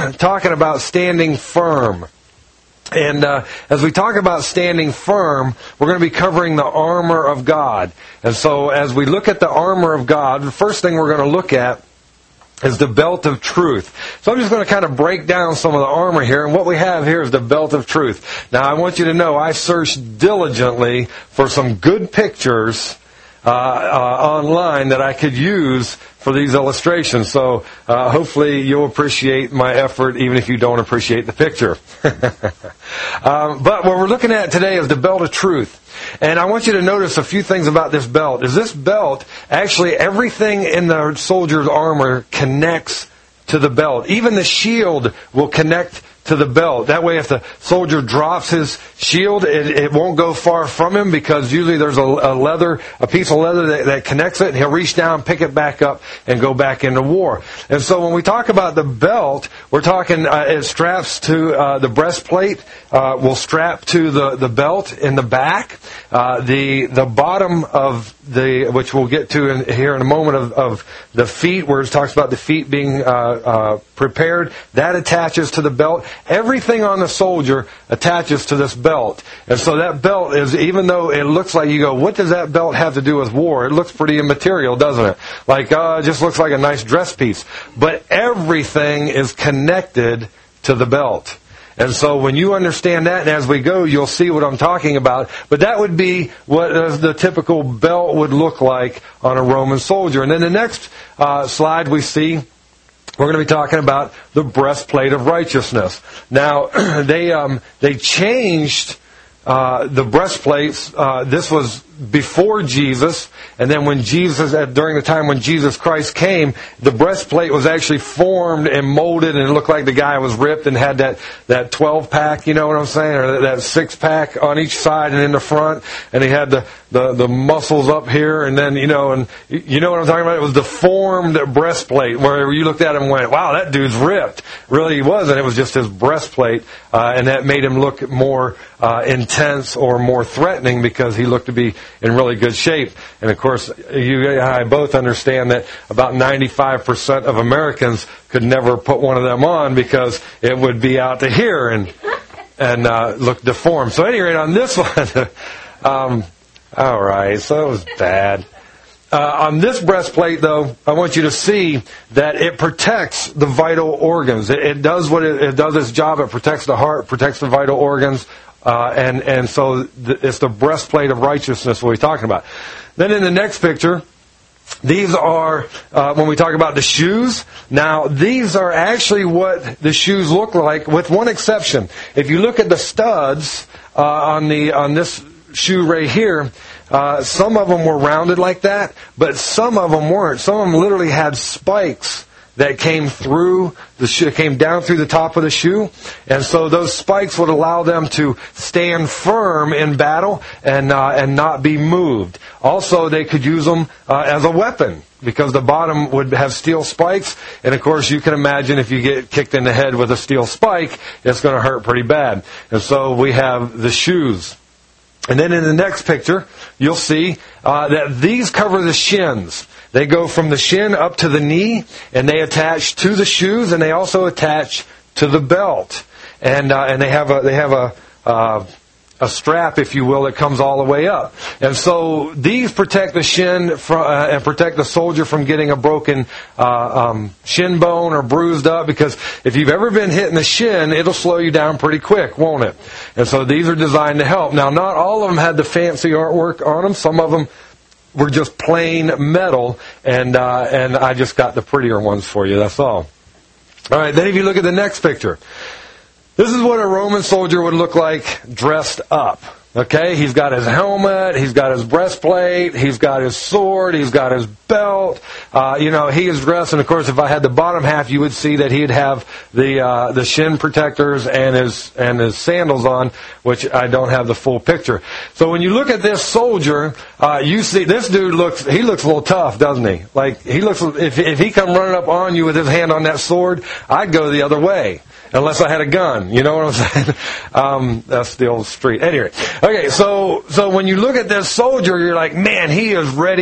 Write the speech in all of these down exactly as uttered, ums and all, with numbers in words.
talking about standing firm. And uh, as we talk about standing firm, we're going to be covering the armor of God. And so as we look at the armor of God, the first thing we're going to look at is the belt of truth. So I'm just going to kind of break down some of the armor here. And what we have here is the belt of truth. Now I want you to know I searched diligently for some good pictures uh, uh, online that I could use for these illustrations. So uh, hopefully you'll appreciate my effort even if you don't appreciate the picture. um, but what we're looking at today is the belt of truth. And I want you to notice a few things about this belt. Is this belt, actually everything in the soldier's armor connects to the belt. Even the shield will connect to the belt. That way if the soldier drops his shield, it, it won't go far from him, because usually there's a, a leather, a piece of leather that, that connects it, and he'll reach down, pick it back up, and go back into war. And so when we talk about the belt, we're talking, uh, it straps to uh, the breastplate, uh, will strap to the, the belt in the back. Uh, the the bottom of the, which we'll get to in, here in a moment, of, of the feet, where it talks about the feet being uh, uh, prepared, that attaches to the belt. Everything on the soldier attaches to this belt. And so that belt is, even though it looks like, you go, what does that belt have to do with war? It looks pretty immaterial, doesn't it? Like, uh, it just looks like a nice dress piece. But everything is connected to the belt. And so when you understand that, and as we go, you'll see what I'm talking about. But that would be what the typical belt would look like on a Roman soldier. And then the next uh, slide we see, we're going to be talking about the breastplate of righteousness. Now, they um, they changed uh, the breastplates. Uh, this was before Jesus, and then when Jesus, during the time when Jesus Christ came, the breastplate was actually formed and molded, and it looked like the guy was ripped and had that that twelve pack, you know what I'm saying, or that six pack on each side and in the front, and he had the the, the muscles up here, and then, you know, and you know what I'm talking about? It was the formed breastplate, where you looked at him and went, wow, that dude's ripped. Really, he wasn't. It was just his breastplate, uh, and that made him look more uh, intense or more threatening, because he looked to be in really good shape. And of course, you and I both understand that about ninety-five percent of Americans could never put one of them on, because it would be out to here and and uh, look deformed. So anyway, on this one, um, all right, so it was bad. Uh, on this breastplate, though, I want you to see that it protects the vital organs. It, it does what it, it does its job. It protects the heart, protects the vital organs. Uh, and, and so th- it's the breastplate of righteousness what we're talking about. Then in the next picture, these are, uh, when we talk about the shoes, now these are actually what the shoes look like, with one exception. If you look at the studs uh, on the on this shoe right here, uh, some of them were rounded like that, but some of them weren't. Some of them literally had spikes that came through the shoe, came down through the top of the shoe, and so those spikes would allow them to stand firm in battle and uh, and not be moved. Also, they could use them uh, as a weapon, because the bottom would have steel spikes, and of course you can imagine if you get kicked in the head with a steel spike, it's going to hurt pretty bad. And so we have the shoes. And then in the next picture, you'll see uh, that these cover the shins. They go from the shin up to the knee, and they attach to the shoes, and they also attach to the belt. And uh, and they have a they have a uh, a strap, if you will, that comes all the way up. And so these protect the shin from, uh, and protect the soldier from getting a broken uh, um, shin bone or bruised up, because if you've ever been hit in the shin, it'll slow you down pretty quick, won't it? And so these are designed to help. Now, not all of them had the fancy artwork on them. Some of them were just plain metal, and uh, and I just got the prettier ones for you, that's all. All right, then if you look at the next picture, this is what a Roman soldier would look like dressed up. Okay, he's got his helmet, he's got his breastplate, he's got his sword, he's got his belt. Uh, you know, he is dressed, and of course, if I had the bottom half, you would see that he'd have the uh, the shin protectors and his and his sandals on, which I don't have the full picture. So when you look at this soldier, uh, you see this dude looks he looks a little tough, doesn't he? Like he looks if if he come running up on you with his hand on that sword, I'd go the other way. Unless I had a gun, you know what I'm saying? Um, that's the old street. Anyway, okay, so so when you look at this soldier, you're like, man, he is ready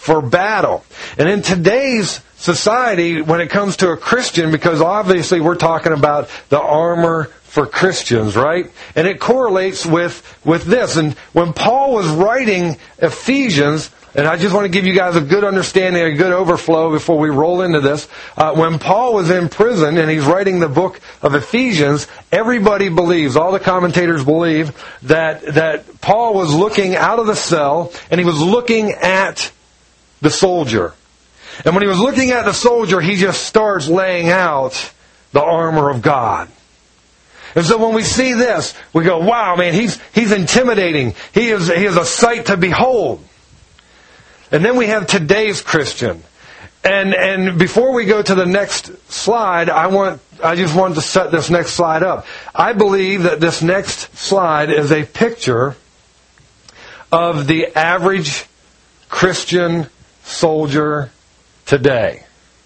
for battle. And in today's society, when it comes to a Christian, because obviously we're talking about the armor for Christians, right? And it correlates with, with this. And when Paul was writing Ephesians, and I just want to give you guys a good understanding, a good overflow before we roll into this. Uh, when Paul was in prison and he's writing the book of Ephesians, everybody believes, all the commentators believe, that, that Paul was looking out of the cell and he was looking at the soldier. And when he was looking at the soldier, he just starts laying out the armor of God. And so when we see this, we go, wow, man, he's, he's intimidating. He is, he is a sight to behold. And then we have today's Christian. And and before we go to the next slide, I want I just wanted to set this next slide up. I believe that this next slide is a picture of the average Christian soldier today.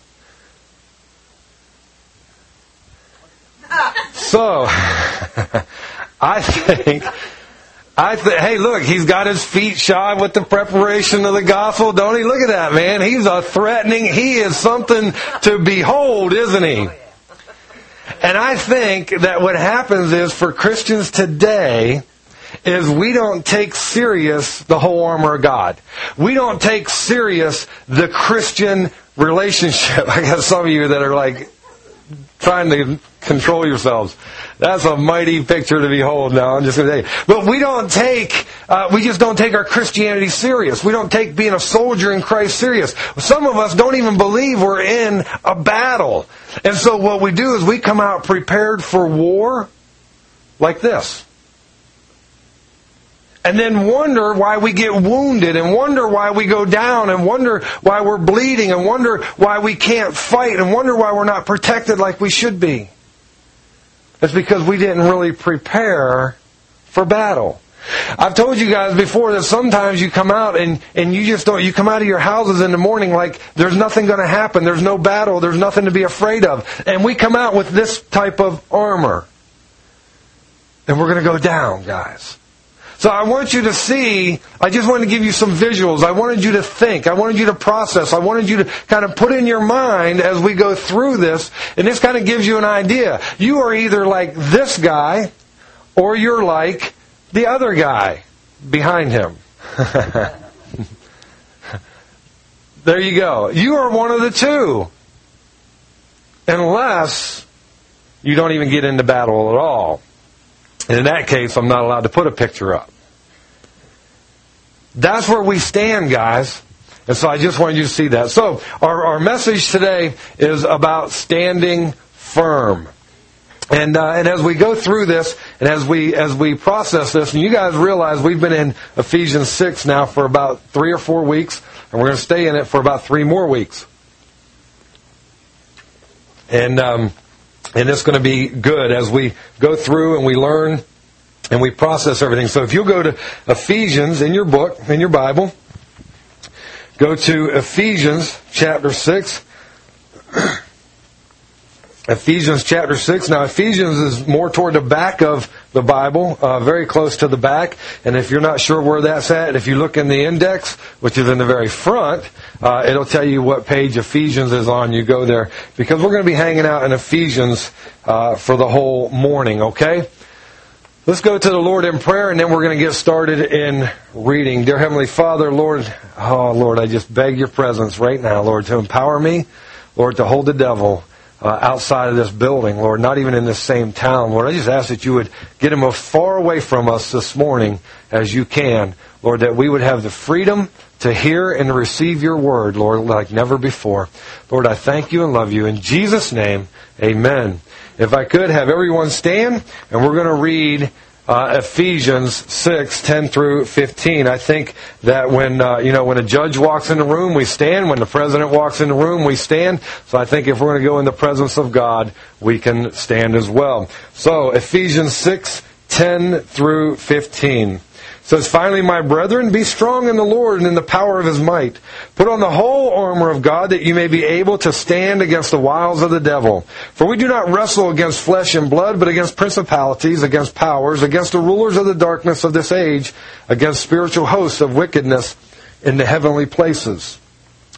So, I think... I th- hey, look, he's got his feet shod with the preparation of the gospel. Don't he? Look at that, man. He's a threatening, he is something to behold, isn't he? And I think that what happens is for Christians today is we don't take serious the whole armor of God. We don't take serious the Christian relationship. I got some of you that are like trying to control yourselves. That's a mighty picture to behold now, I'm just going to say. But we don't take, uh, we just don't take our Christianity serious. We don't take being a soldier in Christ serious. Some of us don't even believe we're in a battle. And so what we do is we come out prepared for war like this. And then wonder why we get wounded, and wonder why we go down, and wonder why we're bleeding, and wonder why we can't fight, and wonder why we're not protected like we should be. It's because we didn't really prepare for battle. I've told you guys before that sometimes you come out and, and you just don't, you come out of your houses in the morning like there's nothing going to happen, there's no battle, there's nothing to be afraid of. And we come out with this type of armor. And we're going to go down, guys. So I want you to see, I just wanted to give you some visuals. I wanted you to think. I wanted you to process. I wanted you to kind of put in your mind as we go through this. And this kind of gives you an idea. You are either like this guy or you're like the other guy behind him. There you go. You are one of the two. Unless you don't even get into battle at all. And in that case, I'm not allowed to put a picture up. That's where we stand, guys. And so I just wanted you to see that. So our, our message today is about standing firm. And uh, and as we go through this, and as we as we process this, and you guys realize we've been in Ephesians six now for about three or four weeks, and we're going to stay in it for about three more weeks. And um, and it's going to be good as we go through and we learn and we process everything. So if you'll go to Ephesians in your book, in your Bible, go to Ephesians chapter six. Ephesians chapter six. Now, Ephesians is more toward the back of the Bible, uh, very close to the back. And if you're not sure where that's at, if you look in the index, which is in the very front, uh, it'll tell you what page Ephesians is on. You go there. Because we're going to be hanging out in Ephesians uh, for the whole morning, okay? Let's go to the Lord in prayer, and then we're going to get started in reading. Dear Heavenly Father, Lord, oh, Lord, I just beg your presence right now, Lord, to empower me, Lord, to hold the devil Uh, outside of this building, Lord, not even in this same town. Lord, I just ask that you would get him as far away from us this morning as you can. Lord, that we would have the freedom to hear and to receive your word, Lord, like never before. Lord, I thank you and love you. In Jesus' name, amen. If I could have everyone stand, and we're going to read Uh, Ephesians six, ten through fifteen. I think that when, uh, you know, when a judge walks in the room, we stand. When the president walks in the room, we stand. So I think if we're going to go in the presence of God, we can stand as well. So, Ephesians six, ten through fifteen. It says, "Finally, my brethren, be strong in the Lord and in the power of His might. Put on the whole armor of God, that you may be able to stand against the wiles of the devil. For we do not wrestle against flesh and blood, but against principalities, against powers, against the rulers of the darkness of this age, against spiritual hosts of wickedness in the heavenly places.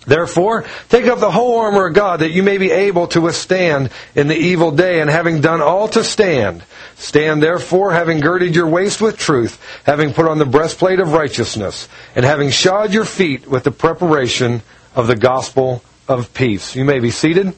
Therefore, take up the whole armor of God, that you may be able to withstand in the evil day, and having done all to stand. Stand therefore, having girded your waist with truth, having put on the breastplate of righteousness, and having shod your feet with the preparation of the gospel of peace. You may be seated.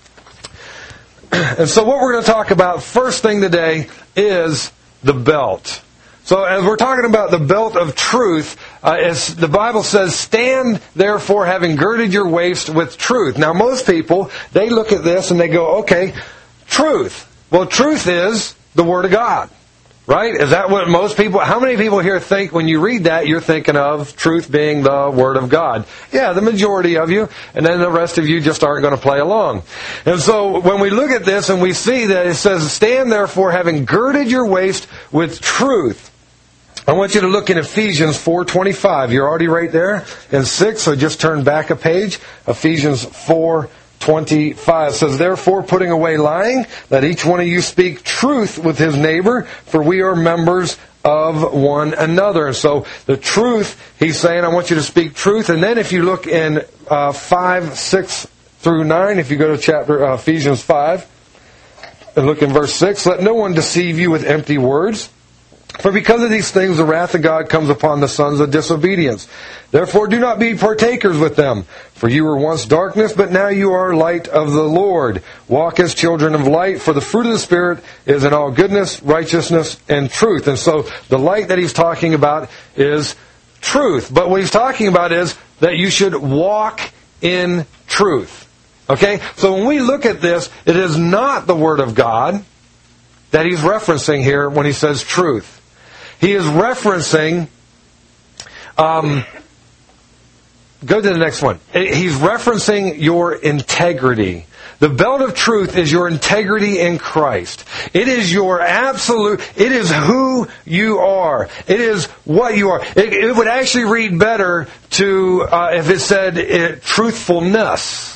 And so what we're going to talk about first thing today is the belt. So as we're talking about the belt of truth, uh, as the Bible says, stand therefore having girded your waist with truth. Now most people, they look at this and they go, okay, truth. Well, truth is the Word of God. Right? Is that what most people, how many people here think when you read that, you're thinking of truth being the Word of God? Yeah, the majority of you, and then the rest of you just aren't going to play along. And so when we look at this and we see that it says, stand therefore having girded your waist with truth. I want you to look in Ephesians four twenty-five. You're already right there in six, so just turn back a page. Ephesians four twenty-five says, therefore, putting away lying, let each one of you speak truth with his neighbor, for we are members of one another. And so the truth, he's saying, I want you to speak truth. And then if you look in uh, five, six through nine, if you go to chapter uh, Ephesians five, and look in verse six, let no one deceive you with empty words. For because of these things the wrath of God comes upon the sons of disobedience. Therefore do not be partakers with them. For you were once darkness, but now you are light of the Lord. Walk as children of light, for the fruit of the Spirit is in all goodness, righteousness, and truth. And so the light that he's talking about is truth. But what he's talking about is that you should walk in truth. Okay? So when we look at this, it is not the Word of God that he's referencing here when he says truth. He is referencing, um, go to the next one. He's referencing your integrity. The belt of truth is your integrity in Christ. It is your absolute, it is who you are. It is what you are. It, it would actually read better to, uh, if it said it, truthfulness.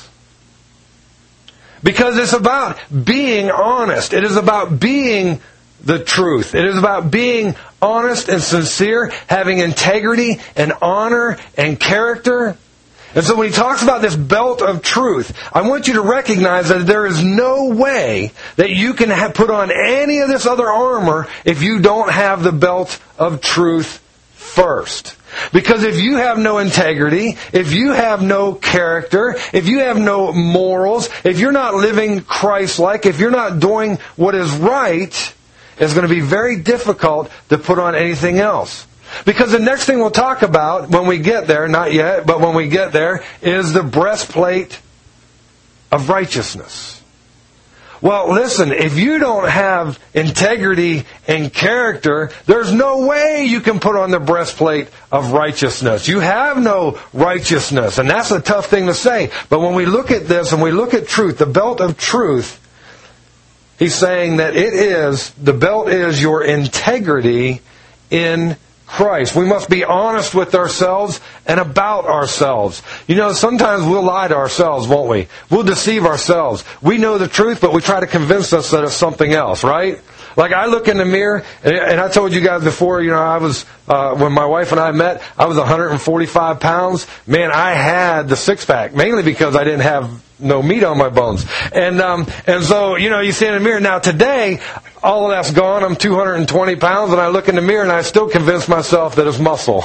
Because it's about being honest. It is about being the truth. It is about being honest and sincere, having integrity and honor and character. And so when he talks about this belt of truth, I want you to recognize that there is no way that you can have put on any of this other armor if you don't have the belt of truth first. Because if you have no integrity, if you have no character, if you have no morals, if you're not living Christ-like, if you're not doing what is right, it's going to be very difficult to put on anything else. Because the next thing we'll talk about when we get there, not yet, but when we get there, is the breastplate of righteousness. Well, listen, if you don't have integrity and character, there's no way you can put on the breastplate of righteousness. You have no righteousness, and that's a tough thing to say. But when we look at this and we look at truth, the belt of truth, he's saying that it is, the belt is your integrity in Christ. We must be honest with ourselves and about ourselves. You know, sometimes we'll lie to ourselves, won't we? We'll deceive ourselves. We know the truth, but we try to convince us that it's something else, right? Like I look in the mirror, and I told you guys before, you know, I was, uh, when my wife and I met, I was one hundred forty-five pounds. Man, I had the six-pack, mainly because I didn't have no meat on my bones. And um, and so, you know, you see in the mirror. Now today, all of that's gone. I'm two hundred twenty pounds, and I look in the mirror, and I still convince myself that it's muscle.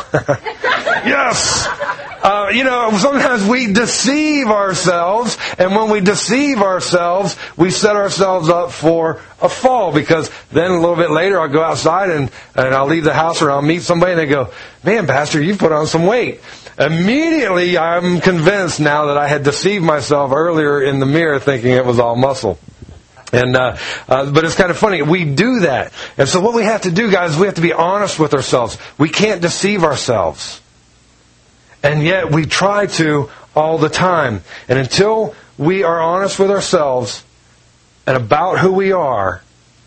Yes! Uh, you know, sometimes we deceive ourselves, and when we deceive ourselves, we set ourselves up for a fall, because then a little bit later I'll go outside and, and I'll leave the house or I'll meet somebody and they go, man, Pastor, you've put on some weight. Immediately I'm convinced now that I had deceived myself earlier in the mirror thinking it was all muscle. And uh, uh, but it's kind of funny. We do that. And so what we have to do, guys, we have to be honest with ourselves. We can't deceive ourselves. And yet we try to all the time. And until we are honest with ourselves and about who we are,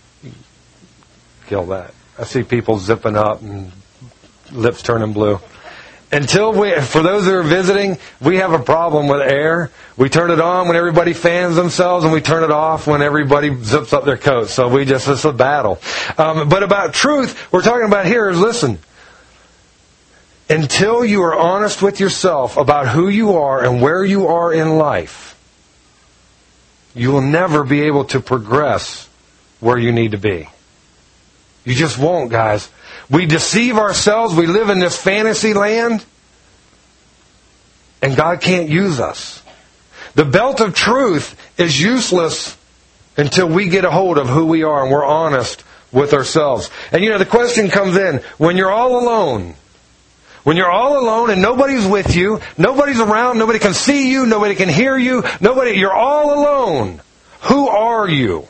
kill that. I see people zipping up and lips turning blue. Until we, for those that are visiting, we have a problem with air. We turn it on when everybody fans themselves, and we turn it off when everybody zips up their coats. So we just, it's a battle. Um, but about truth, we're talking about here is, listen, until you are honest with yourself about who you are and where you are in life, you will never be able to progress where you need to be. You just won't, guys. We deceive ourselves. We live in this fantasy land, and God can't use us. The belt of truth is useless until we get a hold of who we are and we're honest with ourselves. And you know, the question comes in, when you're all alone, when you're all alone and nobody's with you, nobody's around, nobody can see you, nobody can hear you, nobody, you're all alone. Who are you?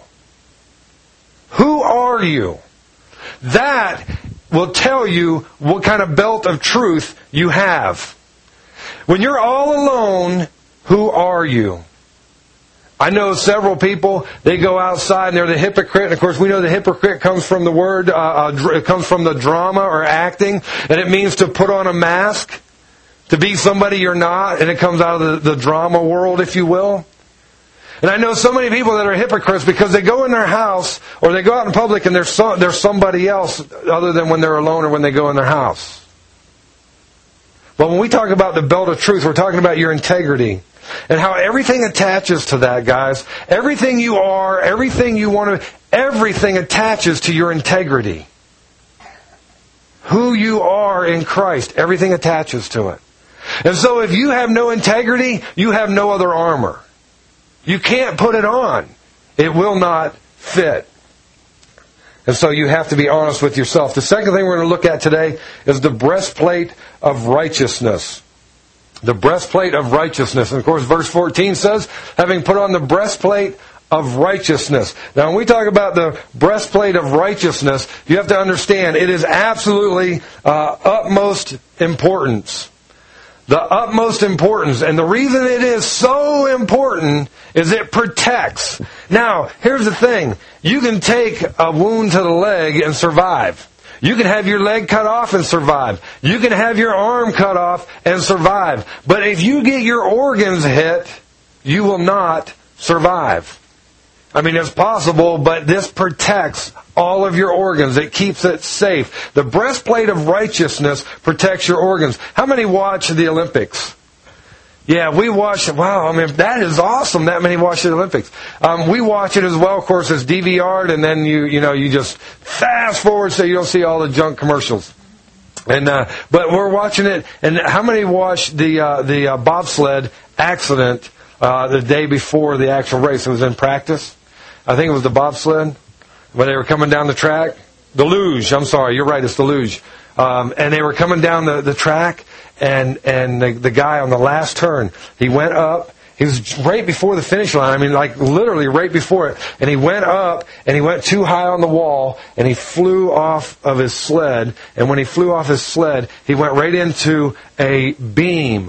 Who are you? That will tell you what kind of belt of truth you have. When you're all alone, who are you? I know several people, they go outside and they're the hypocrite. And of course, we know the hypocrite comes from the word, uh, uh, it comes from the drama or acting. And it means to put on a mask, to be somebody you're not. And it comes out of the, the drama world, if you will. And I know so many people that are hypocrites because they go in their house or they go out in public and they're, so, they're somebody else other than when they're alone or when they go in their house. But when we talk about the belt of truth, we're talking about your integrity. And how everything attaches to that, guys. Everything you are, everything you want to, everything attaches to your integrity. Who you are in Christ, everything attaches to it. And so if you have no integrity, you have no other armor. You can't put it on. It will not fit. And so you have to be honest with yourself. The second thing we're going to look at today is the breastplate of righteousness. The breastplate of righteousness. And of course, verse fourteen says, having put on the breastplate of righteousness. Now, when we talk about the breastplate of righteousness, you have to understand it is absolutely uh, utmost importance. The utmost importance. And the reason it is so important is it protects. Now, here's the thing. You can take a wound to the leg and survive. You can have your leg cut off and survive. You can have your arm cut off and survive. But if you get your organs hit, you will not survive. I mean, it's possible, but this protects all of your organs. It keeps it safe. The breastplate of righteousness protects your organs. How many watch the Olympics? Yeah, we watch it. Wow, I mean, that is awesome, that many watch the Olympics. Um, we watch it as well, of course, as D V R'd, and then you you know, you just fast forward so you don't see all the junk commercials. And uh, but we're watching it, and how many watched the, uh, the uh, bobsled accident uh, the day before the actual race? It was in practice. I think it was the bobsled, when they were coming down the track. The luge, I'm sorry, you're right, it's the luge. Um, and they were coming down the, the track, and, and the, the guy on the last turn, he went up. He was right before the finish line. I mean, like literally right before it. And he went up, and he went too high on the wall, and he flew off of his sled. And when he flew off his sled, he went right into a beam.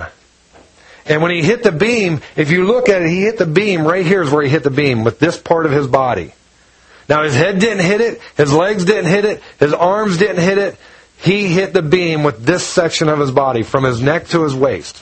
And when he hit the beam, if you look at it, he hit the beam. Right here is where he hit the beam, with this part of his body. Now, his head didn't hit it. His legs didn't hit it. His arms didn't hit it. He hit the beam with this section of his body, from his neck to his waist.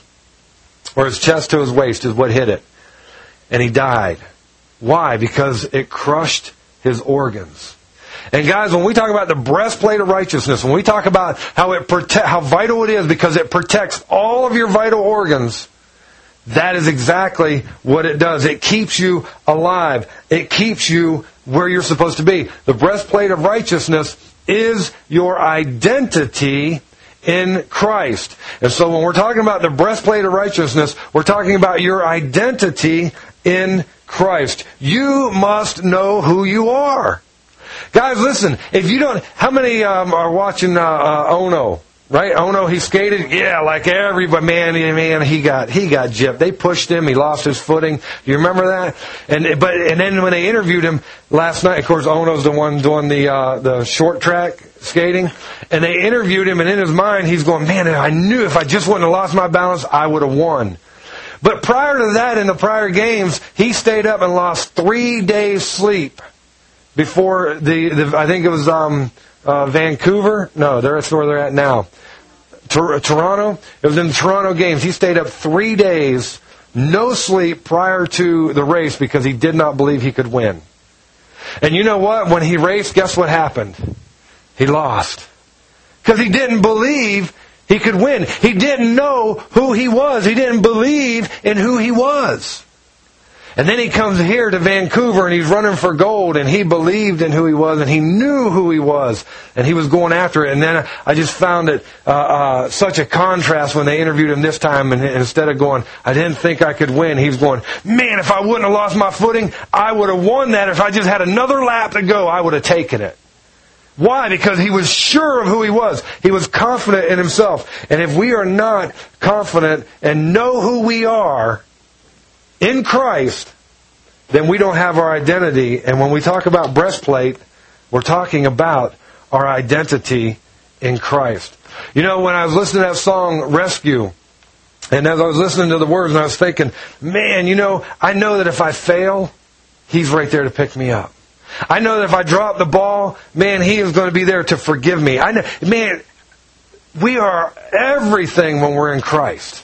Or his chest to his waist is what hit it. And he died. Why? Because it crushed his organs. And guys, when we talk about the breastplate of righteousness, when we talk about how it prote- how vital it is because it protects all of your vital organs, that is exactly what it does. It keeps you alive. It keeps you where you're supposed to be. The breastplate of righteousness is your identity in Christ. And so when we're talking about the breastplate of righteousness, we're talking about your identity in Christ. You must know who you are. Guys, listen, if you don't, how many um, are watching uh, uh, Ono? Right? Ono, he skated, yeah, like everybody, man, man, he got, he got gypped. They pushed him, he lost his footing. Do you remember that? And, but, and then when they interviewed him last night, of course, Ono's the one doing the, uh, the short track skating. And they interviewed him, and in his mind, he's going, man, I knew if I just wouldn't have lost my balance, I would have won. But prior to that, in the prior games, he stayed up and lost three days sleep before the, the I think it was, um, Uh, Vancouver? No, that's where they're at now. Tor- Toronto? It was in the Toronto games. He stayed up three days, no sleep prior to the race because he did not believe he could win. And you know what? When he raced, guess what happened? He lost. Because he didn't believe he could win. He didn't know who he was. He didn't believe in who he was. And then he comes here to Vancouver and he's running for gold, and he believed in who he was and he knew who he was and he was going after it. And then I just found it uh, uh, such a contrast when they interviewed him this time, and instead of going, I didn't think I could win, he was going, man, if I wouldn't have lost my footing, I would have won that. If I just had another lap to go, I would have taken it. Why? Because he was sure of who he was. He was confident in himself. And if we are not confident and know who we are in Christ, then we don't have our identity. And when we talk about breastplate, we're talking about our identity in Christ. You know, when I was listening to that song, Rescue, and as I was listening to the words, and I was thinking, man, you know, I know that if I fail, He's right there to pick me up. I know that if I drop the ball, man, He is going to be there to forgive me. I know, man, we are everything when we're in Christ.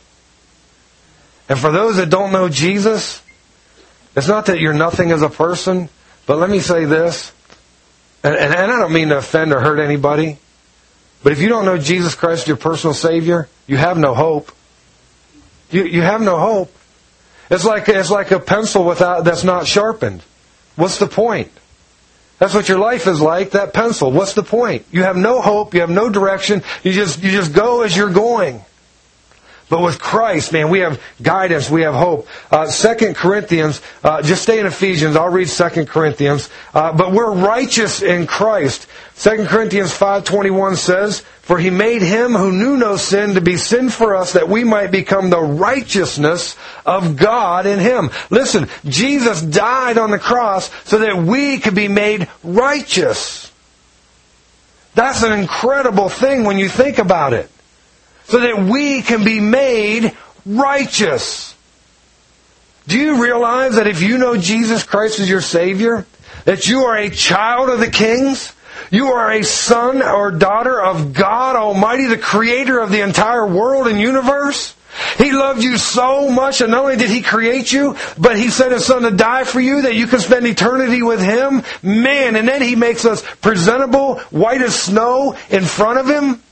And for those that don't know Jesus, it's not that you're nothing as a person, but let me say this, and, and, and I don't mean to offend or hurt anybody, but if you don't know Jesus Christ, your personal Savior, you have no hope. You you have no hope. It's like it's like a pencil without that's not sharpened. What's the point? That's what your life is like, that pencil. What's the point? You have no hope, you have no direction, you just you just go as you're going. But with Christ, man, we have guidance, we have hope. Uh, Second Corinthians, uh, just stay in Ephesians, I'll read Second Corinthians. Uh, but we're righteous in Christ. Second Corinthians five twenty-one says, for He made Him who knew no sin to be sin for us, that we might become the righteousness of God in Him. Listen, Jesus died on the cross so that we could be made righteous. That's an incredible thing when you think about it. So that we can be made righteous. Do you realize that if you know Jesus Christ as your Savior, that you are a child of the kings? You are a son or daughter of God Almighty, the Creator of the entire world and universe? He loved you so much, and not only did He create you, but He sent His Son to die for you that you can spend eternity with Him. Man, and then He makes us presentable, white as snow, in front of Him.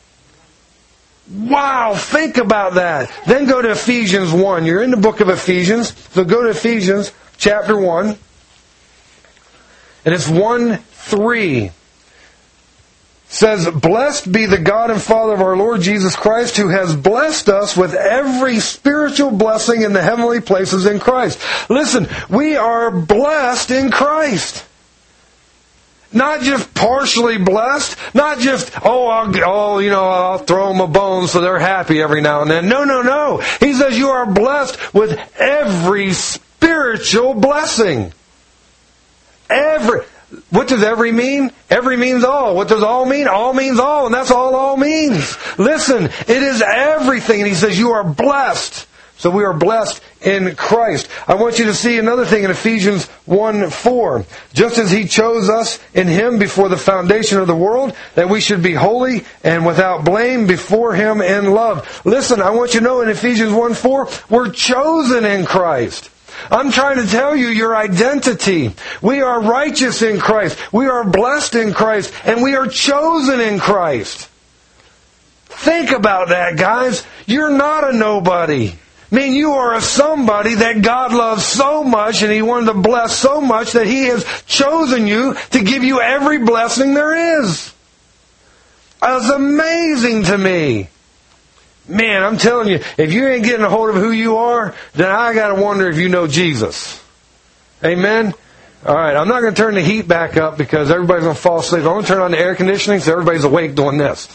Wow, think about that. Then go to Ephesians one. You're in the book of Ephesians, so go to Ephesians chapter one. And it's one three. It says, blessed be the God and Father of our Lord Jesus Christ, who has blessed us with every spiritual blessing in the heavenly places in Christ. Listen, we are blessed in Christ. Not just partially blessed. Not just, oh, I'll, oh, you know, I'll throw them a bone so they're happy every now and then. No, no, no. He says you are blessed with every spiritual blessing. Every. What does every mean? Every means all. What does all mean? All means all, and that's all all means. Listen, it is everything. And He says you are blessed. So we are blessed in Christ. I want you to see another thing in Ephesians one four. Just as He chose us in Him before the foundation of the world, that we should be holy and without blame before Him in love. Listen, I want you to know in Ephesians one four, we're chosen in Christ. I'm trying to tell you your identity. We are righteous in Christ. We are blessed in Christ. And we are chosen in Christ. Think about that, guys. You're not a nobody. I mean, you are a somebody that God loves so much and He wanted to bless so much that He has chosen you to give you every blessing there is. That's amazing to me. Man, I'm telling you, if you ain't getting a hold of who you are, then I got to wonder if you know Jesus. Amen? All right, I'm not going to turn the heat back up because everybody's going to fall asleep. I'm going to turn on the air conditioning so everybody's awake doing this.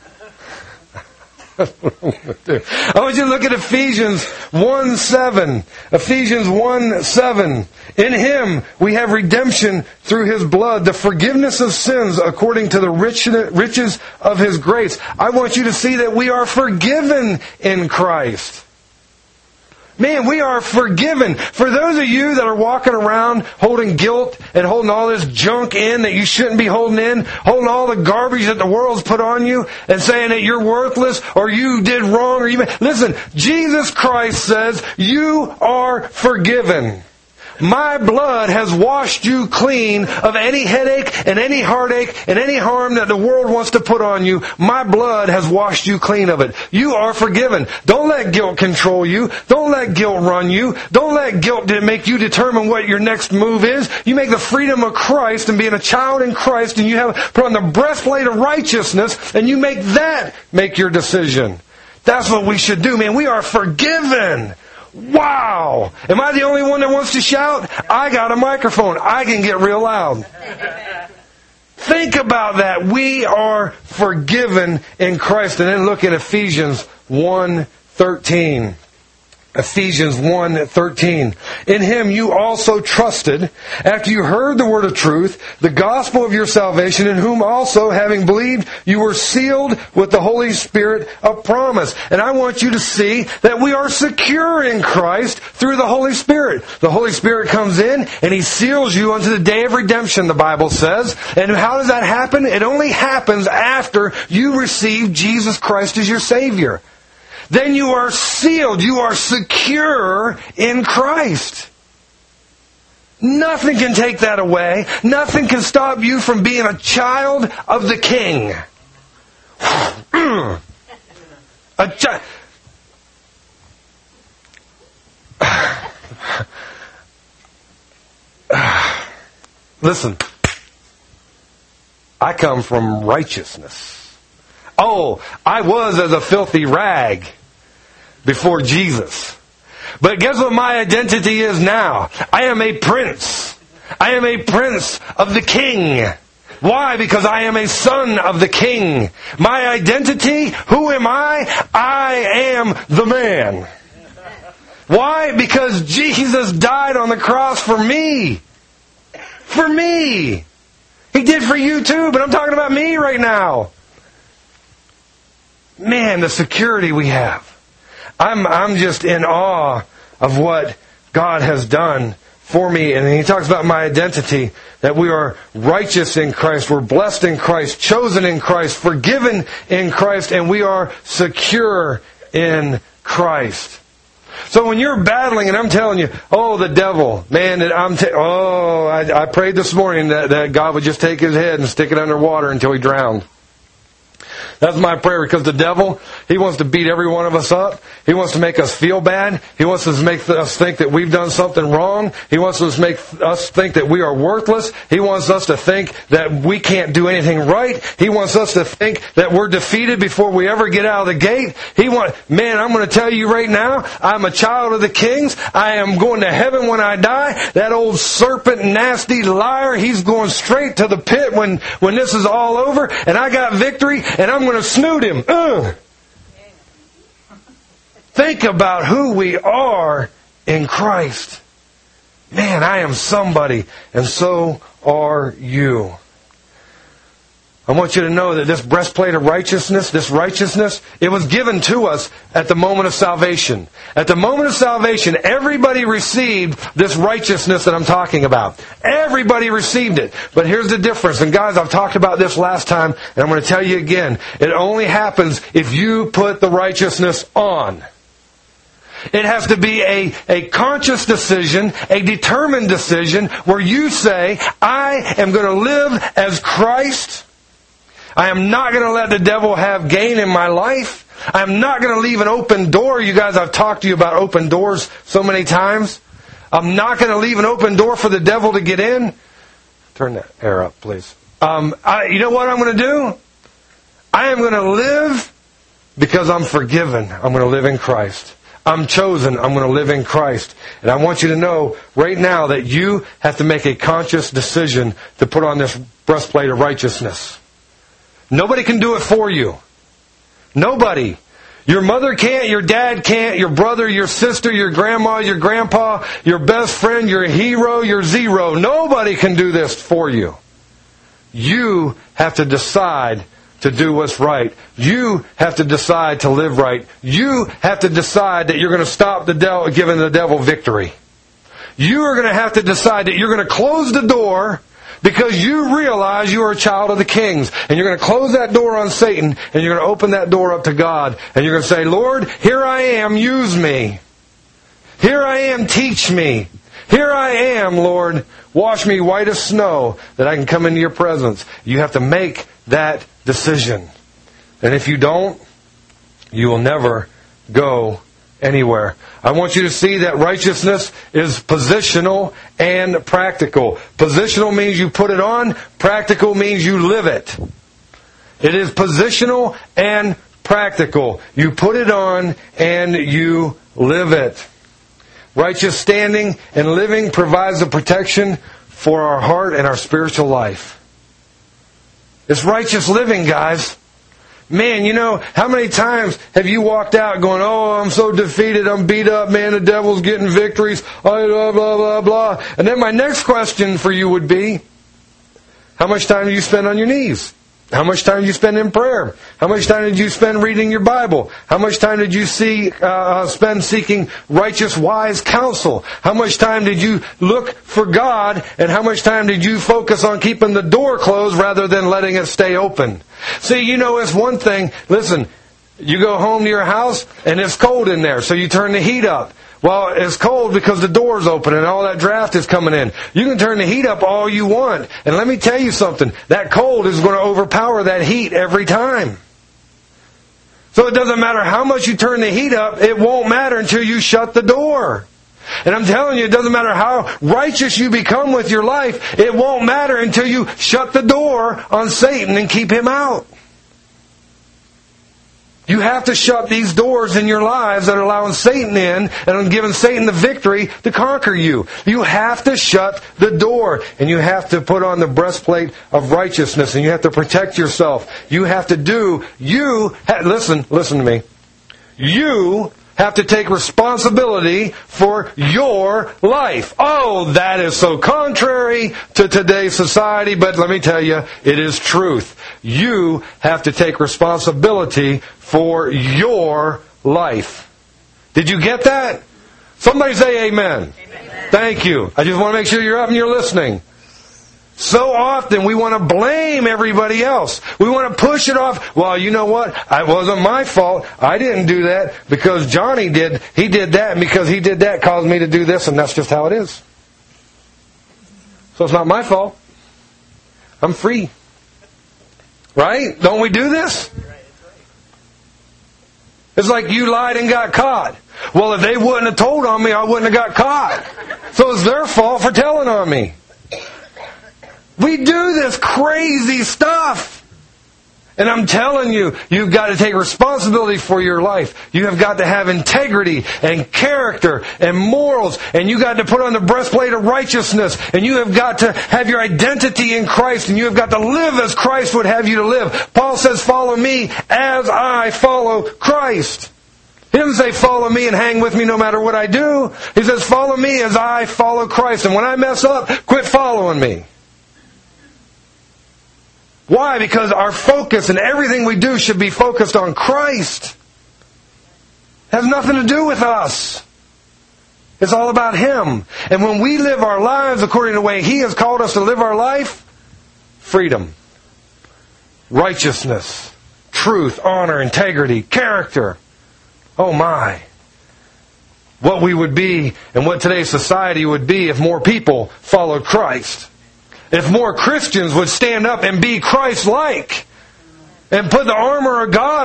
I want you to look at Ephesians one seven. Ephesians one seven. In Him we have redemption through His blood, the forgiveness of sins according to the rich, riches of His grace. I want you to see that we are forgiven in Christ. Man, we are forgiven. For those of you that are walking around holding guilt and holding all this junk in that you shouldn't be holding in, holding all the garbage that the world's put on you and saying that you're worthless or you did wrong or you... Listen, Jesus Christ says you are forgiven. My blood has washed you clean of any headache and any heartache and any harm that the world wants to put on you. My blood has washed you clean of it. You are forgiven. Don't let guilt control you. Don't let guilt run you. Don't let guilt make you determine what your next move is. You make the freedom of Christ and being a child in Christ, and you have put on the breastplate of righteousness, and you make that make your decision. That's what we should do, man. We are forgiven. Wow! Am I the only one that wants to shout? I got a microphone. I can get real loud. Think about that. We are forgiven in Christ. And then look at Ephesians one thirteen. Ephesians one thirteen. In Him you also trusted, after you heard the word of truth, the gospel of your salvation, in whom also, having believed, you were sealed with the Holy Spirit of promise. And I want you to see that we are secure in Christ through the Holy Spirit. The Holy Spirit comes in and He seals you unto the day of redemption, the Bible says. And how does that happen? It only happens after you receive Jesus Christ as your Savior. Then you are sealed. You are secure in Christ. Nothing can take that away. Nothing can stop you from being a child of the King. A child. Listen, I come from righteousness. Oh, I was as a filthy rag before Jesus. But guess what my identity is now? I am a prince. I am a prince of the King. Why? Because I am a son of the King. My identity, who am I? I am the man. Why? Because Jesus died on the cross for me. For me. He did for you too, but I'm talking about me right now. Man, the security we have. I'm I'm just in awe of what God has done for me. And He talks about my identity, that we are righteous in Christ, we're blessed in Christ, chosen in Christ, forgiven in Christ, and we are secure in Christ. So when you're battling, and I'm telling you, oh, the devil, man, I'm ta- oh, I, I prayed this morning that, that God would just take his head and stick it under water until he drowned. That's my prayer, because the devil, he wants to beat every one of us up. He wants to make us feel bad. He wants to make us think that we've done something wrong. He wants to make us think that we are worthless. He wants us to think that we can't do anything right. He wants us to think that we're defeated before we ever get out of the gate. He want, man, I'm going to tell you right now, I'm a child of the King's. I am going to heaven when I die. That old serpent, nasty liar, he's going straight to the pit when, when this is all over. And I got victory, and I'm going to snoot him. Ugh. Think about who we are in Christ. Man, I am somebody, and so are you. I want you to know that this breastplate of righteousness, this righteousness, it was given to us at the moment of salvation. At the moment of salvation, everybody received this righteousness that I'm talking about. Everybody received it. But here's the difference. And guys, I've talked about this last time, and I'm going to tell you again. It only happens if you put the righteousness on. It has to be a, a conscious decision, a determined decision, where you say, I am going to live as Christ. I am not going to let the devil have gain in my life. I'm not going to leave an open door. You guys, I've talked to you about open doors so many times. I'm not going to leave an open door for the devil to get in. Turn that air up, please. Um, I, you know what I'm going to do? I am going to live because I'm forgiven. I'm going to live in Christ. I'm chosen. I'm going to live in Christ. And I want you to know right now that you have to make a conscious decision to put on this breastplate of righteousness. Nobody can do it for you. Nobody. Your mother can't, your dad can't, your brother, your sister, your grandma, your grandpa, your best friend, your hero, your zero. Nobody can do this for you. You have to decide to do what's right. You have to decide to live right. You have to decide that you're going to stop the devil, giving the devil victory. You are going to have to decide that you're going to close the door because you realize you are a child of the King's. And you're going to close that door on Satan, and you're going to open that door up to God. And you're going to say, Lord, here I am, use me. Here I am, teach me. Here I am, Lord. Wash me white as snow that I can come into your presence. You have to make that decision. And if you don't, you will never go anywhere. I want you to see that righteousness is positional and practical. Positional means you put it on. Practical means you live it. It is positional and practical. You put it on and you live it. Righteous standing and living provides the protection for our heart and our spiritual life. It's righteous living, guys. Man, you know, how many times have you walked out going, oh, I'm so defeated, I'm beat up, man, the devil's getting victories, blah, blah, blah, blah. And then my next question for you would be, how much time do you spend on your knees? How much time did you spend in prayer? How much time did you spend reading your Bible? How much time did you see, uh, spend seeking righteous, wise counsel? How much time did you look for God? And how much time did you focus on keeping the door closed rather than letting it stay open? See, you know, it's one thing. Listen, you go home to your house and it's cold in there, so you turn the heat up. Well, it's cold because the door's open and all that draft is coming in. You can turn the heat up all you want. And let me tell you something. That cold is going to overpower that heat every time. So it doesn't matter how much you turn the heat up, it won't matter until you shut the door. And I'm telling you, it doesn't matter how righteous you become with your life, it won't matter until you shut the door on Satan and keep him out. You have to shut these doors in your lives that are allowing Satan in and giving Satan the victory to conquer you. You have to shut the door, and you have to put on the breastplate of righteousness, and you have to protect yourself. You have to do, you, ha- listen, listen to me. You have to take responsibility for your life. Oh, that is so contrary to today's society, but let me tell you, it is truth. You have to take responsibility for your life. Did you get that? Somebody say amen. Amen. Thank you. I just want to make sure you're up and you're listening. So often we want to blame everybody else. We want to push it off. Well, you know what? It wasn't my fault. I didn't do that because Johnny did. He did that, and because he did that caused me to do this, and that's just how it is. So it's not my fault. I'm free. Right? Don't we do this? It's like you lied and got caught. Well, if they wouldn't have told on me, I wouldn't have got caught. So it's their fault for telling on me. We do this crazy stuff. And I'm telling you, you've got to take responsibility for your life. You have got to have integrity and character and morals. And you've got to put on the breastplate of righteousness. And you have got to have your identity in Christ. And you have got to live as Christ would have you to live. Paul says, follow me as I follow Christ. He doesn't say, follow me and hang with me no matter what I do. He says, follow me as I follow Christ. And when I mess up, quit following me. Why? Because our focus and everything we do should be focused on Christ. It has nothing to do with us. It's all about Him. And when we live our lives according to the way He has called us to live our life, freedom, righteousness, truth, honor, integrity, character. Oh my. What we would be and what today's society would be if more people followed Christ. If more Christians would stand up and be Christ-like and put the armor of God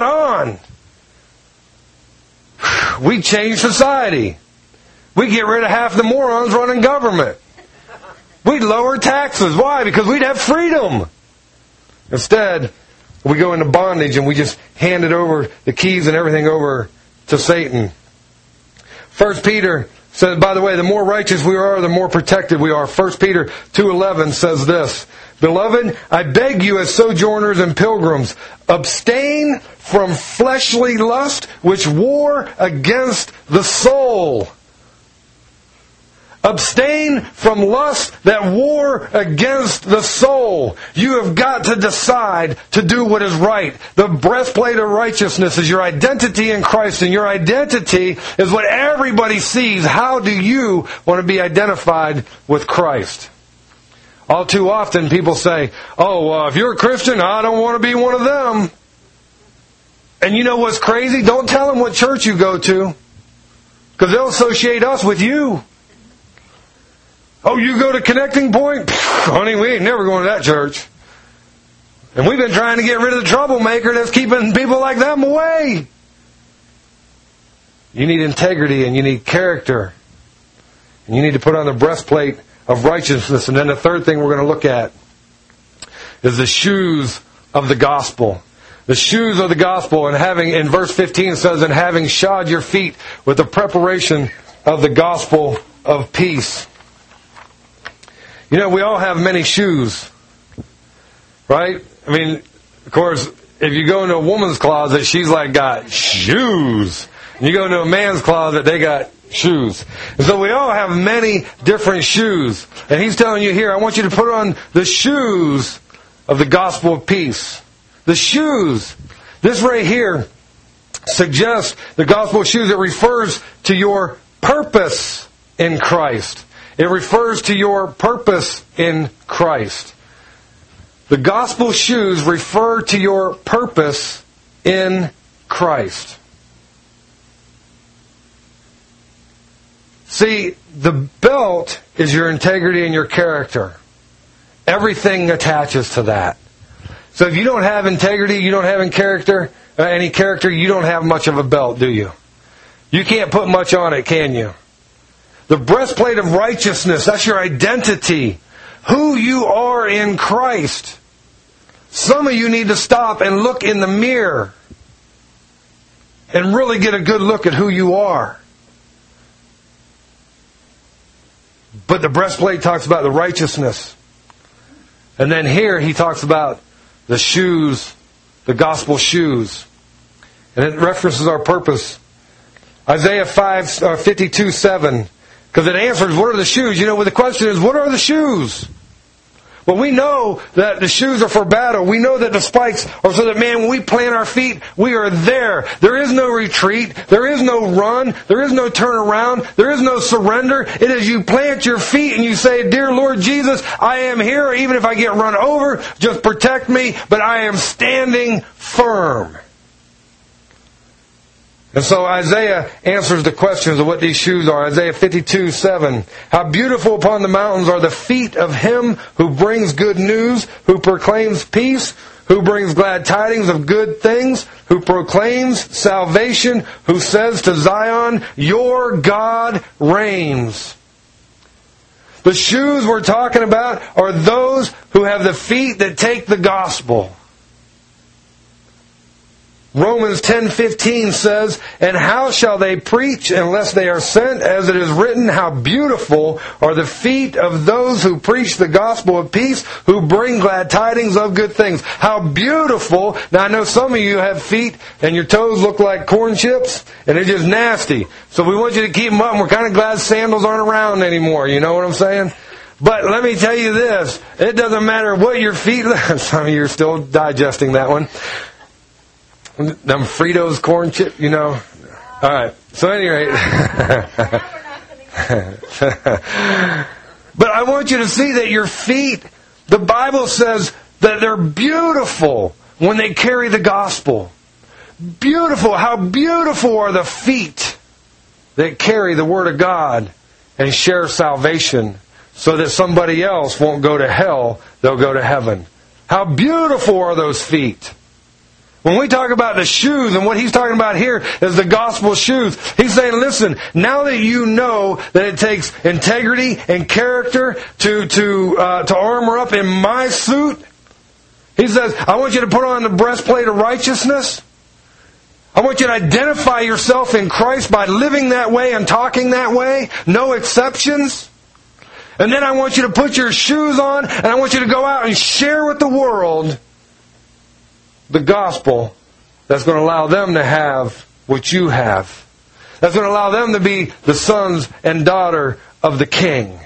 on, we'd change society. We'd get rid of half the morons running government. We'd lower taxes. Why? Because we'd have freedom. Instead, we go into bondage and we just hand it over, the keys and everything over to Satan. First Peter says, by the way, the more righteous we are, the more protected we are. First Peter two eleven says this, Beloved, I beg you as sojourners and pilgrims, abstain from fleshly lust which war against the soul. Abstain from lust that war against the soul. You have got to decide to do what is right. The breastplate of righteousness is your identity in Christ, and your identity is what everybody sees. How do you want to be identified with Christ? All too often people say, oh, uh, if you're a Christian, I don't want to be one of them. And you know what's crazy? Don't tell them what church you go to, because they'll associate us with you. Oh, you go to Connecting Point? Pfft, honey, we ain't never going to that church. And we've been trying to get rid of the troublemaker that's keeping people like them away. You need integrity and you need character. And you need to put on the breastplate of righteousness. And then the third thing we're going to look at is the shoes of the gospel. The shoes of the gospel. And having, in verse fifteen it says, and having shod your feet with the preparation of the gospel of peace. You know, we all have many shoes. Right? I mean, of course, if you go into a woman's closet, she's like got shoes. And you go into a man's closet, they got shoes. And so we all have many different shoes. And he's telling you here, I want you to put on the shoes of the gospel of peace. The shoes. This right here suggests the gospel of shoes. It refers to your purpose in Christ. It refers to your purpose in Christ. The gospel shoes refer to your purpose in Christ. See, the belt is your integrity and your character. Everything attaches to that. So if you don't have integrity, you don't have any character, uh, any character, you don't have much of a belt, do you? You can't put much on it, can you? The breastplate of righteousness, that's your identity. Who you are in Christ. Some of you need to stop and look in the mirror and really get a good look at who you are. But the breastplate talks about the righteousness. And then here he talks about the shoes, the gospel shoes. And it references our purpose. Isaiah five, fifty-two, seven. Because it answers, what are the shoes? You know, the question is, what are the shoes? Well, we know that the shoes are for battle. We know that the spikes are so that, man, when we plant our feet, we are there. There is no retreat. There is no run. There is no turn around. There is no surrender. It is you plant your feet and you say, dear Lord Jesus, I am here. Even if I get run over, just protect me. But I am standing firm. And so Isaiah answers the questions of what these shoes are. Isaiah fifty-two, seven. How beautiful upon the mountains are the feet of him who brings good news, who proclaims peace, who brings glad tidings of good things, who proclaims salvation, who says to Zion, your God reigns. The shoes we're talking about are those who have the feet that take the gospel. Romans ten fifteen says, and how shall they preach unless they are sent? As it is written, how beautiful are the feet of those who preach the gospel of peace, who bring glad tidings of good things. How beautiful. Now I know some of you have feet and your toes look like corn chips and they're just nasty. So we want you to keep them up, and we're kind of glad sandals aren't around anymore. You know what I'm saying? But let me tell you this. It doesn't matter what your feet look. Some of you are still digesting that one. Them Fritos corn chip, you know. All right. So at any rate. But I want you to see that your feet, the Bible says that they're beautiful when they carry the gospel. Beautiful. How beautiful are the feet that carry the Word of God and share salvation so that somebody else won't go to hell, they'll go to heaven. How beautiful are those feet. When we talk about the shoes, and what he's talking about here is the gospel shoes, he's saying, listen, now that you know that it takes integrity and character to to uh, to armor up in my suit, he says, I want you to put on the breastplate of righteousness. I want you to identify yourself in Christ by living that way and talking that way, no exceptions. And then I want you to put your shoes on, and I want you to go out and share with the world the gospel that's going to allow them to have what you have. That's going to allow them to be the sons and daughter of the King.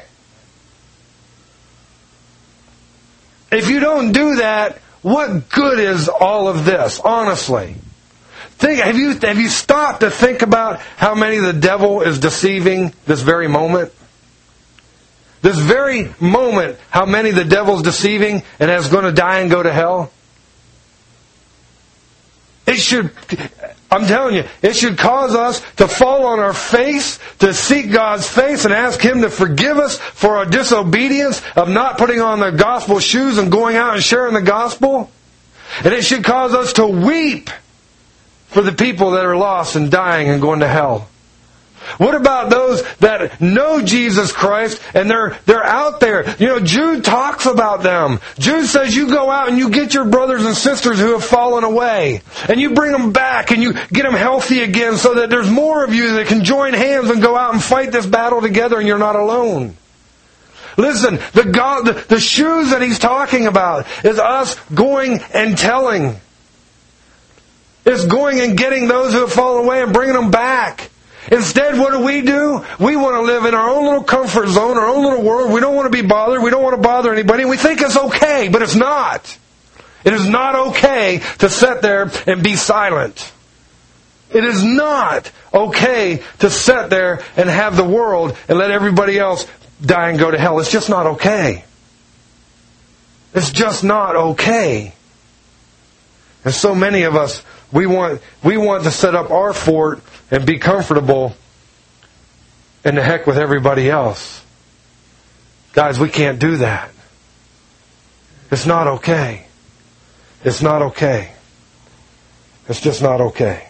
If you don't do that, what good is all of this, honestly? Think, have you, have you stopped to think about how many the devil is deceiving this very moment? This very moment, how many the devil's deceiving and is going to die and go to hell? It should, I'm telling you, it should cause us to fall on our face, to seek God's face and ask Him to forgive us for our disobedience of not putting on the gospel shoes and going out and sharing the gospel. And it should cause us to weep for the people that are lost and dying and going to hell. What about those that know Jesus Christ and they're they're out there? You know, Jude talks about them. Jude says you go out and you get your brothers and sisters who have fallen away. And you bring them back and you get them healthy again so that there's more of you that can join hands and go out and fight this battle together and you're not alone. Listen, the, God, the, the shoes that he's talking about is us going and telling. It's going and getting those who have fallen away and bringing them back. Instead, what do we do? We want to live in our own little comfort zone, our own little world. We don't want to be bothered. We don't want to bother anybody. We think it's okay, but it's not. It is not okay to sit there and be silent. It is not okay to sit there and have the world and let everybody else die and go to hell. It's just not okay. It's just not okay. And so many of us, we want we want to set up our fort and be comfortable and the heck with everybody else. Guys, we can't do that. It's not okay. It's not okay. It's just not okay.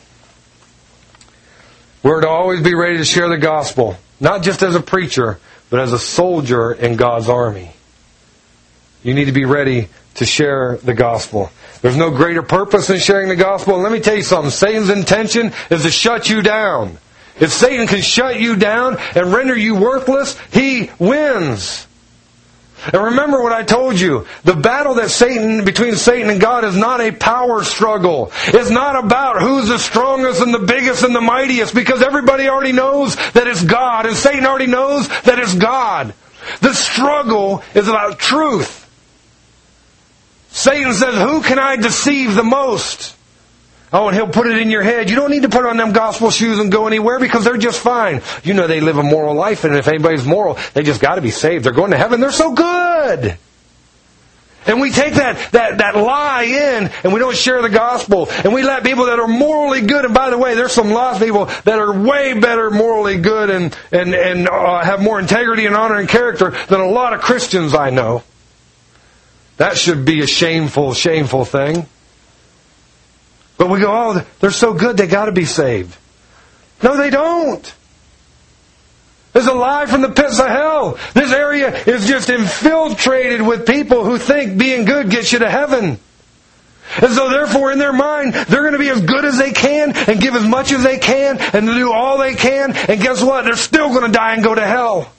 We're to always be ready to share the gospel, not just as a preacher, but as a soldier in God's army. You need to be ready to share the gospel. There's no greater purpose in sharing the gospel. And let me tell you something. Satan's intention is to shut you down. If Satan can shut you down and render you worthless, he wins. And remember what I told you. The battle that Satan between Satan and God is not a power struggle. It's not about who's the strongest and the biggest and the mightiest, because everybody already knows that it's God, and Satan already knows that it's God. The struggle is about truth. Satan says, who can I deceive the most? Oh, and he'll put it in your head. You don't need to put on them gospel shoes and go anywhere because they're just fine. You know they live a moral life, and if anybody's moral, they just got to be saved. They're going to heaven. They're so good. And we take that, that, that lie in, and we don't share the gospel. And we let people that are morally good, and by the way, there's some lost people that are way better morally good and, and, and uh, have more integrity and honor and character than a lot of Christians I know. That should be a shameful, shameful thing. But we go, oh, they're so good, they got to be saved. No, they don't. There's a lie from the pits of hell. This area is just infiltrated with people who think being good gets you to heaven. And so therefore, in their mind, they're going to be as good as they can and give as much as they can and do all they can. And guess what? They're still going to die and go to hell.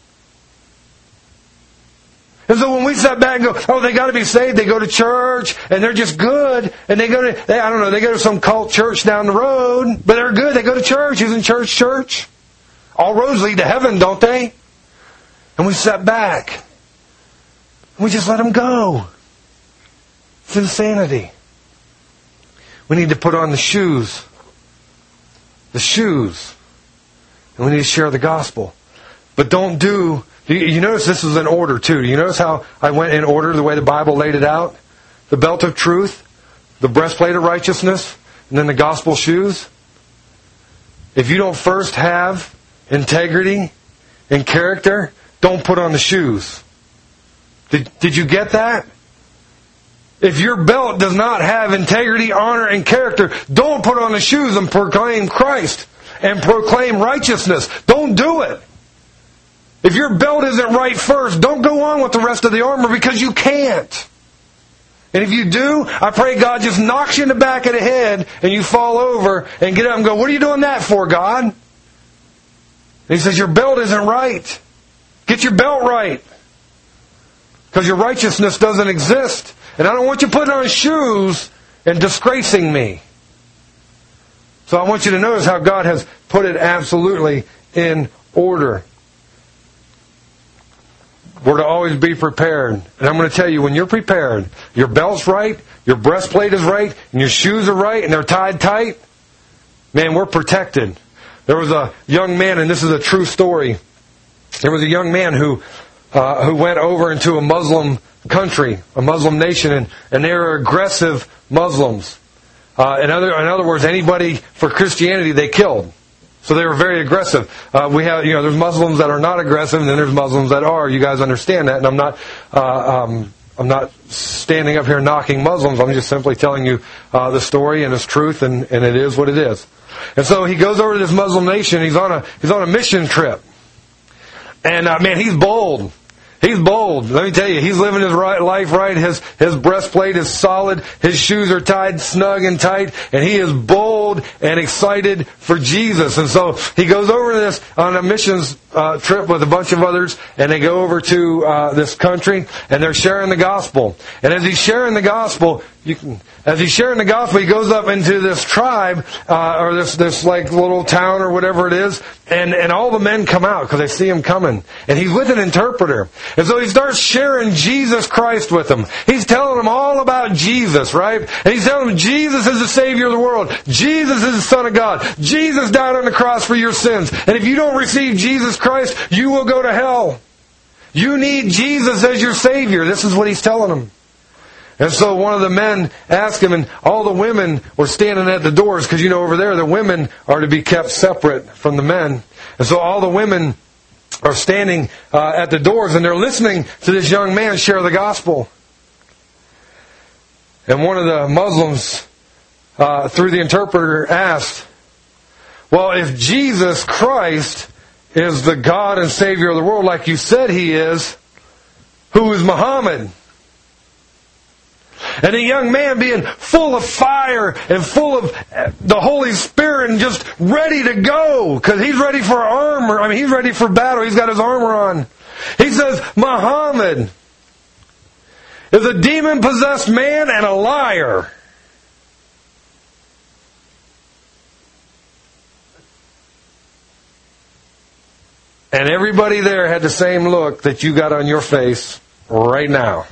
And so when we step back and go, oh, they got to be saved, they go to church, and they're just good, and they go to, they, I don't know, they go to some cult church down the road, but they're good, they go to church, isn't church church? All roads lead to heaven, don't they? And we step back, and we just let them go. It's insanity. We need to put on the shoes, the shoes, and we need to share the gospel. But don't do... You notice this is in order too. Do you notice how I went in order the way the Bible laid it out? The belt of truth, the breastplate of righteousness, and then the gospel shoes. If you don't first have integrity and character, don't put on the shoes. Did, did you get that? If your belt does not have integrity, honor, and character, don't put on the shoes and proclaim Christ and proclaim righteousness. Don't do it. If your belt isn't right first, don't go on with the rest of the armor because you can't. And if you do, I pray God just knocks you in the back of the head and you fall over and get up and go, what are you doing that for, God? And He says, your belt isn't right. Get your belt right. Because your righteousness doesn't exist. And I don't want you putting on shoes and disgracing me. So I want you to notice how God has put it absolutely in order. We're to always be prepared. And I'm going to tell you, when you're prepared, your belt's right, your breastplate is right, and your shoes are right, and they're tied tight, man, we're protected. There was a young man, and this is a true story. There was a young man who uh, who went over into a Muslim country, a Muslim nation, and, and they were aggressive Muslims. Uh, in other in other words, anybody for Christianity they killed. So they were very aggressive. Uh, we have, you know, there's Muslims that are not aggressive, and then there's Muslims that are. You guys understand that, and I'm not, uh, um, I'm not standing up here knocking Muslims. I'm just simply telling you uh, the story and its truth, and, and it is what it is. And so he goes over to this Muslim nation. He's on a he's on a mission trip, and uh, man, he's bold. He's bold. Let me tell you, he's living his right life right. His his breastplate is solid. His shoes are tied snug and tight. And he is bold and excited for Jesus. And so he goes over to this on a missions uh, trip with a bunch of others. And they go over to uh, this country. And they're sharing the gospel. And as he's sharing the gospel, you can, as he's sharing the gospel, he goes up into this tribe, uh, or this, this like little town or whatever it is, and, and all the men come out because they see him coming. And he's with an interpreter. And so he starts sharing Jesus Christ with them. He's telling them all about Jesus, right? And he's telling them Jesus is the Savior of the world. Jesus is the Son of God. Jesus died on the cross for your sins. And if you don't receive Jesus Christ, you will go to hell. You need Jesus as your Savior. This is what he's telling them. And so one of the men asked him, and all the women were standing at the doors, because you know over there the women are to be kept separate from the men. And so all the women are standing uh, at the doors, and they're listening to this young man share the gospel. And one of the Muslims, uh, through the interpreter, asked, well, if Jesus Christ is the God and Savior of the world, like you said he is, who is Muhammad? And the young man, being full of fire and full of the Holy Spirit and just ready to go, because he's ready for armor. I mean, he's ready for battle. He's got his armor on. He says, Muhammad is a demon-possessed man and a liar. And everybody there had the same look that you got on your face right now.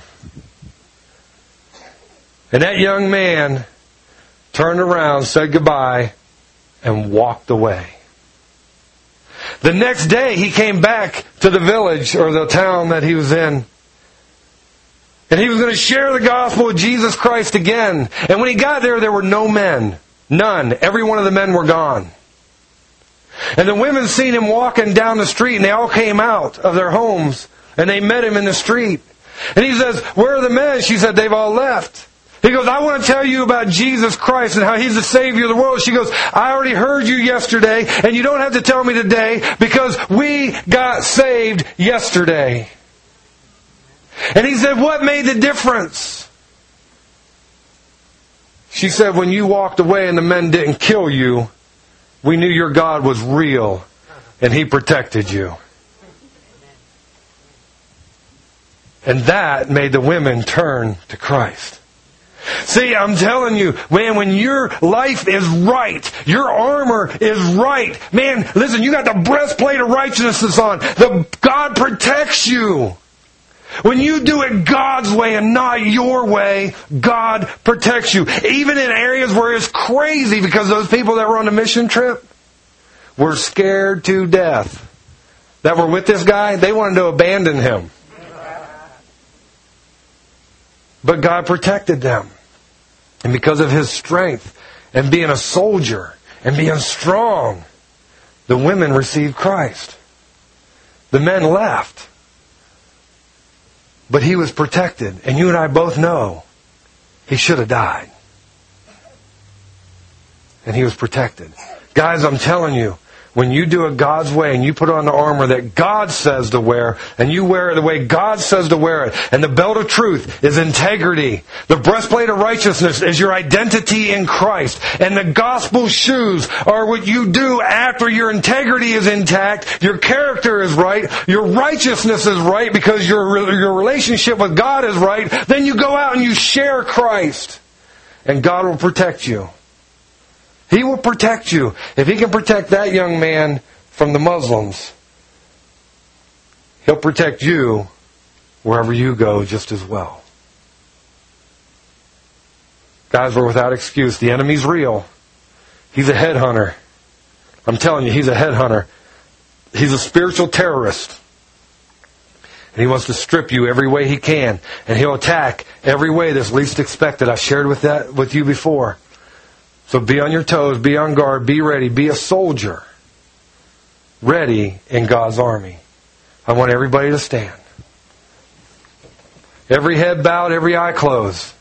And that young man turned around, said goodbye, and walked away. The next day, he came back to the village or the town that he was in. And he was going to share the gospel of Jesus Christ again. And when he got there, there were no men. None. Every one of the men were gone. And the women seen him walking down the street, and they all came out of their homes, and they met him in the street. And he says, where are the men? She said, they've all left. He goes, I want to tell you about Jesus Christ and how He's the Savior of the world. She goes, I already heard you yesterday, and you don't have to tell me today, because we got saved yesterday. And he said, what made the difference? She said, when you walked away and the men didn't kill you, we knew your God was real, and He protected you. And that made the women turn to Christ. See, I'm telling you, man, when your life is right, your armor is right. Man, listen, you got the breastplate of righteousness on. The God protects you. When you do it God's way and not your way, God protects you. Even in areas where it's crazy, because those people that were on the mission trip were scared to death. That were with this guy, they wanted to abandon him. But God protected them. And because of His strength and being a soldier and being strong, the women received Christ. The men left. But he was protected. And you and I both know he should have died. And he was protected. Guys, I'm telling you, when you do it God's way and you put on the armor that God says to wear, and you wear it the way God says to wear it, and the belt of truth is integrity, the breastplate of righteousness is your identity in Christ, and the gospel shoes are what you do after your integrity is intact, your character is right, your righteousness is right because your, your relationship with God is right, then you go out and you share Christ, and God will protect you. He will protect you. If He can protect that young man from the Muslims, He'll protect you wherever you go just as well. Guys, we're without excuse. The enemy's real. He's a headhunter. I'm telling you, he's a headhunter. He's a spiritual terrorist. And he wants to strip you every way he can. And he'll attack every way that's least expected. I've shared with that with you before. So be on your toes, be on guard, be ready, be a soldier, ready in God's army. I want everybody to stand. Every head bowed, every eye closed.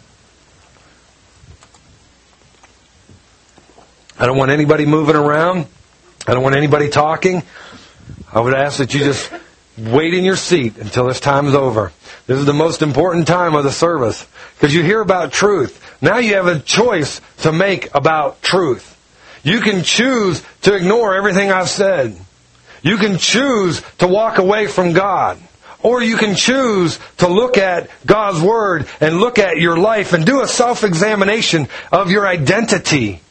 I don't want anybody moving around. I don't want anybody talking. I would ask that you just wait in your seat until this time is over. This is the most important time of the service because you hear about truth. Now you have a choice to make about truth. You can choose to ignore everything I've said. You can choose to walk away from God. Or you can choose to look at God's Word and look at your life and do a self-examination of your identity.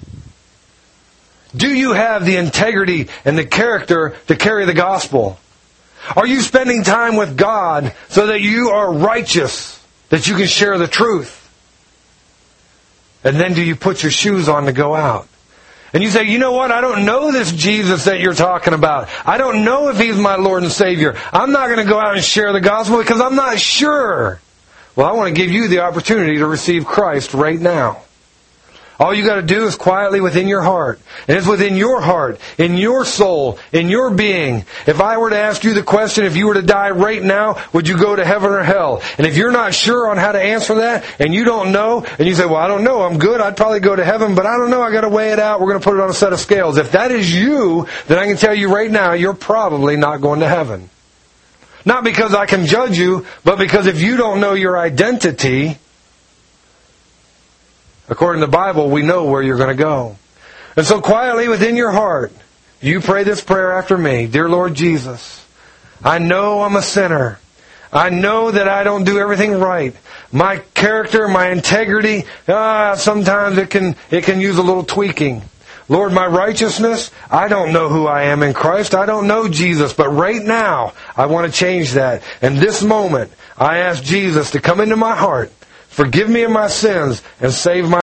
Do you have the integrity and the character to carry the gospel? Are you spending time with God so that you are righteous, that you can share the truth? And then do you put your shoes on to go out? And you say, you know what, I don't know this Jesus that you're talking about. I don't know if He's my Lord and Savior. I'm not going to go out and share the gospel because I'm not sure. Well, I want to give you the opportunity to receive Christ right now. All you got to do is quietly within your heart. And it's within your heart, in your soul, in your being. If I were to ask you the question, if you were to die right now, would you go to heaven or hell? And if you're not sure on how to answer that, and you don't know, and you say, well, I don't know, I'm good, I'd probably go to heaven, but I don't know, I got to weigh it out, we're going to put it on a set of scales. If that is you, then I can tell you right now, you're probably not going to heaven. Not because I can judge you, but because if you don't know your identity, according to the Bible, we know where you're going to go. And so quietly within your heart, you pray this prayer after me. Dear Lord Jesus, I know I'm a sinner. I know that I don't do everything right. My character, my integrity, ah, sometimes it can, it can use a little tweaking. Lord, my righteousness, I don't know who I am in Christ. I don't know Jesus. But right now, I want to change that. And this moment, I ask Jesus to come into my heart, forgive me of my sins, and save my